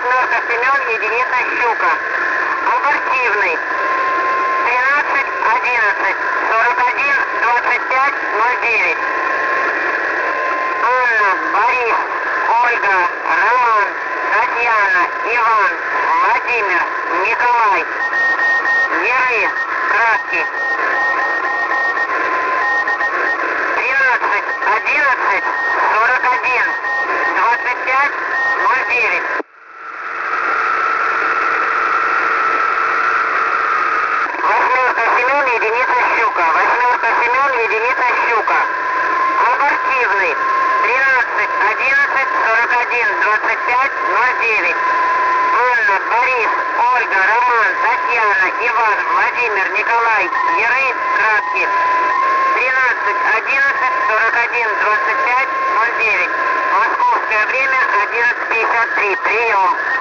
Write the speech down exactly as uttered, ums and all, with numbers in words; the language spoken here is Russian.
Восьмерка Семен, единица Щука. Абортивный. тринадцать одиннадцать сорок один двадцать пять ноль девять. Анна, Борис, Ольга, Роман, Татьяна, Иван, Владимир, Николай. Еры, краски. тринадцать одиннадцать сорок один двадцать пять ноль девять. Восьмерка Семен, единица Щука. Восьмерка Семен, единица Щука. Абортивный. тринадцать одиннадцать сорок один двадцать пять ноль девять. Анна, Борис, Ольга, Роман, Татьяна, Иван, Владимир, Николай. Еры, краски. тринадцать одиннадцать сорок один двадцать пять ноль девять. Московское время одиннадцать пятьдесят три. Прием.